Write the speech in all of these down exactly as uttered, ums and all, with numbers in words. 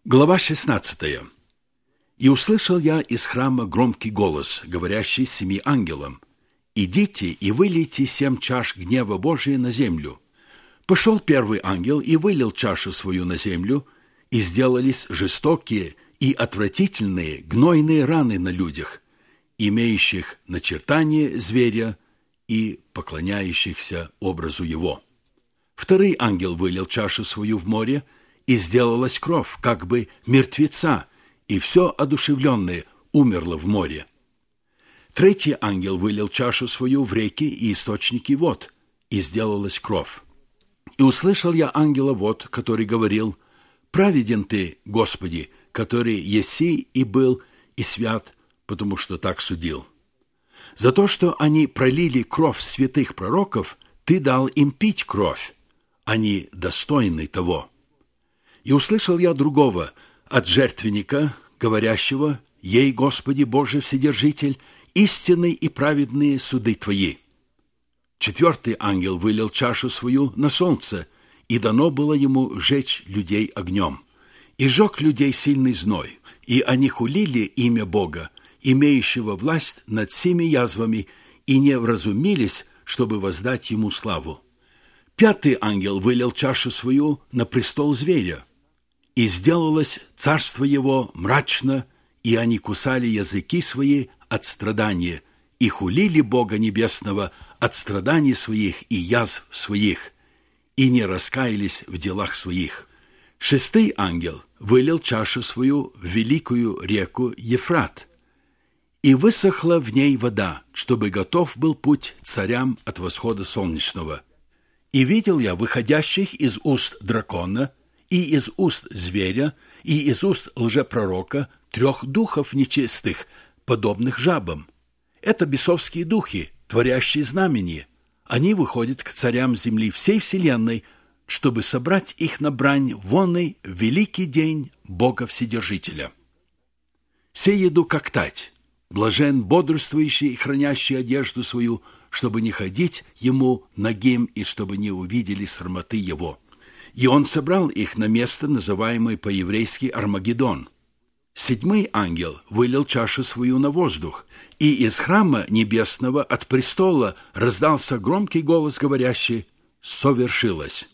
Глава шестнадцатая. «И услышал я из храма громкий голос, говорящий семи ангелам: идите и вылейте семь чаш гнева Божия на землю. Пошел первый ангел и вылил чашу свою на землю, и сделались жестокие и отвратительные гнойные раны на людях, имеющих начертание зверя и поклоняющихся образу его. Второй ангел вылил чашу свою в море, и сделалась кровь, как бы мертвеца, и все одушевленное умерло в море. Третий ангел вылил чашу свою в реки и источники вод, и сделалась кровь. И услышал я ангела вод, который говорил: праведен ты, Господи, который еси и был, и свят, потому что так судил. За то, что они пролили кровь святых пророков, ты дал им пить кровь, они достойны того. И услышал я другого от жертвенника, говорящего: ей, Господи Боже Вседержитель, истинные и праведные суды Твои. Четвертый ангел вылил чашу свою на солнце, и дано было ему жечь людей огнем. И жег людей сильный зной, и они хулили имя Бога, имеющего власть над всеми язвами, и не вразумились, чтобы воздать ему славу. Пятый ангел вылил чашу свою на престол зверя, и сделалось царство его мрачно, и они кусали языки свои от страдания, и хулили Бога Небесного от страданий своих и язв своих, и не раскаялись в делах своих. Шестый ангел вылил чашу свою в великую реку Ефрат, и высохла в ней вода, чтобы готов был путь царям от восхода солнечного. И видел я выходящих из уст дракона, и из уст зверя, и из уст лжепророка трех духов нечистых, подобных жабам. Это бесовские духи, творящие знамения. Они выходят к царям земли всей вселенной, чтобы собрать их на брань вонный великий день Бога Вседержителя. Се еду как тать, блажен бодрствующий и хранящий одежду свою, чтобы не ходить ему нагим и чтобы не увидели срамоты его. И он собрал их на место, называемое по-еврейски Армагеддон. Седьмой ангел вылил чашу свою на воздух, и из храма небесного от престола раздался громкий голос, говорящий: «Совершилось».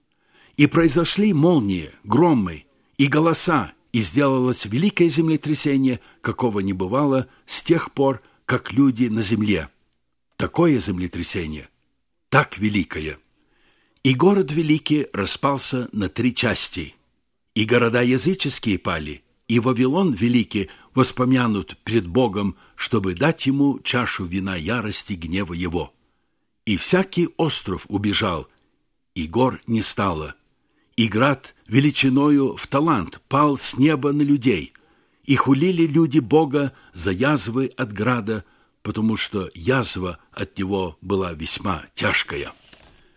И произошли молнии, громы и голоса, и сделалось великое землетрясение, какого не бывало с тех пор, как люди на земле. Такое землетрясение, так великое. И город великий распался на три части, и города языческие пали, и Вавилон великий воспомянут пред Богом, чтобы дать ему чашу вина ярости гнева его. И всякий остров убежал, и гор не стало, и град величиною в талант пал с неба на людей, и хулили люди Бога за язвы от града, потому что язва от него была весьма тяжкая.